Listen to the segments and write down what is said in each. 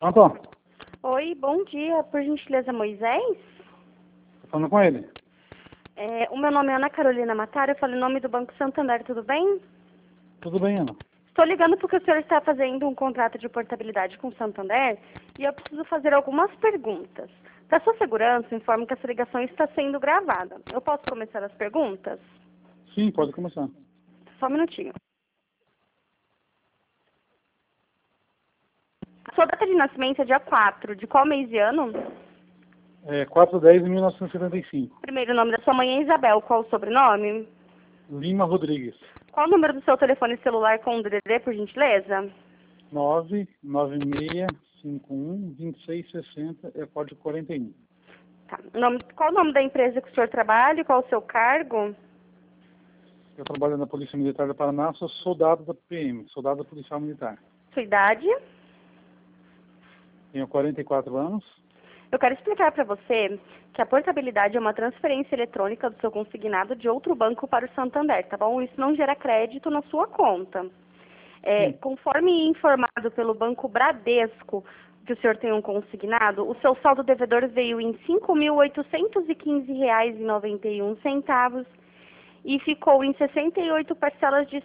Pronto? Oi, bom dia. Por gentileza, Moisés? Tô falando com ele. O meu nome é Ana Carolina Matara, eu falo em nome do Banco Santander, tudo bem? Tudo bem, Ana? Estou ligando porque o senhor está fazendo um contrato de portabilidade com o Santander e eu preciso fazer algumas perguntas. Para sua segurança, informo que essa ligação está sendo gravada. Eu posso começar as perguntas? Sim, pode começar. Só um minutinho. A sua data de nascimento é dia 4. De qual mês e ano? 4/10 de 1975. Primeiro nome da sua mãe é Isabel. Qual o sobrenome? Lima Rodrigues. Qual o número do seu telefone celular com o DDD, por gentileza? 996512660 é código 41. Tá. Qual o nome da empresa que o senhor trabalha? Qual o seu cargo? Eu trabalho na Polícia Militar do Paraná, sou soldado da PM, soldado policial militar. Sua idade? Tenho 44 anos. Eu quero explicar para você que a portabilidade é uma transferência eletrônica do seu consignado de outro banco para o Santander, tá bom? Isso não gera crédito na sua conta. Conforme informado pelo Banco Bradesco, que o senhor tem um consignado, o seu saldo devedor veio em R$ 5.815,91 e ficou em 68 parcelas de R$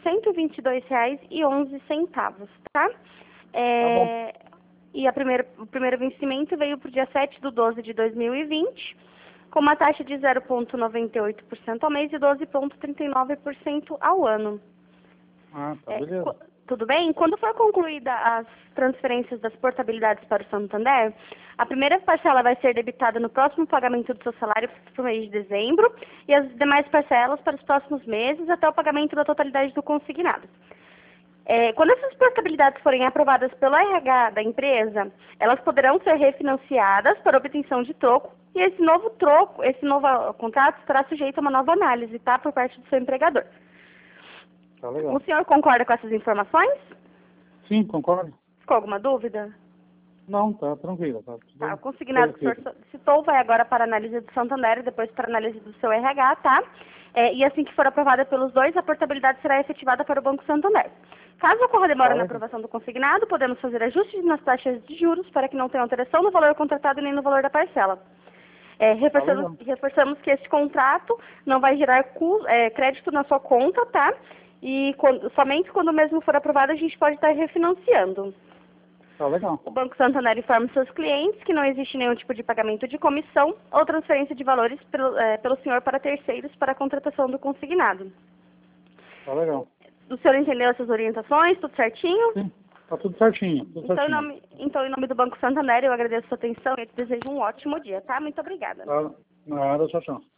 122,11, tá? Tá bom. E o primeiro vencimento veio para o dia 7/12/2020, com uma taxa de 0,98% ao mês e 12,39% ao ano. Tá, beleza. Tudo bem? Quando for concluída as transferências das portabilidades para o Santander, a primeira parcela vai ser debitada no próximo pagamento do seu salário para o mês de dezembro e as demais parcelas para os próximos meses até o pagamento da totalidade do consignado. Quando essas portabilidades forem aprovadas pelo RH da empresa, elas poderão ser refinanciadas para obtenção de troco e esse novo contrato estará sujeito a uma nova análise, tá? Por parte do seu empregador. Tá legal. O senhor concorda com essas informações? Sim, concordo. Ficou alguma dúvida? Não, tá tranquilo. Tá, o consignado que o senhor citou vai agora para a análise do Santander e depois para a análise do seu RH, tá? E assim que for aprovada pelos dois, a portabilidade será efetivada para o Banco Santander. Caso ocorra demora na aprovação do consignado, podemos fazer ajustes nas taxas de juros para que não tenha alteração no valor contratado e nem no valor da parcela. Reforçamos que esse contrato não vai gerar crédito na sua conta, tá? E somente quando o mesmo for aprovado, a gente pode estar refinanciando. Tá legal. O Banco Santander informa seus clientes que não existe nenhum tipo de pagamento de comissão ou transferência de valores pelo senhor para terceiros para a contratação do consignado. Tá legal. O senhor entendeu essas orientações? Tudo certinho? Sim, tá tudo certinho. Então, em nome do Banco Santander, eu agradeço a sua atenção e te desejo um ótimo dia, tá? Muito obrigada. Tá, nada, tchau, tchau.